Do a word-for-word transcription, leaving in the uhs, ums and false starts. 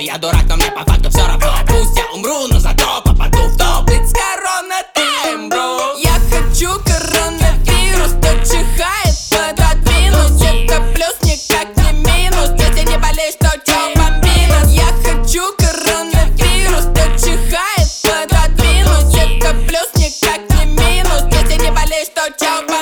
я дурак, но мне по факту все равно. Пусть я умру, но зато попаду в топ. It's корона тайм, бро. Я хочу коронавирус, кто чихает, пододвинуть. Это плюс, никак не минус. Если не болеешь, то чё бомбинус? Я хочу коронавирус, кто чихает, пододвинуть. Это плюс, никак не минус. Если не болеешь, то чё бомбинус?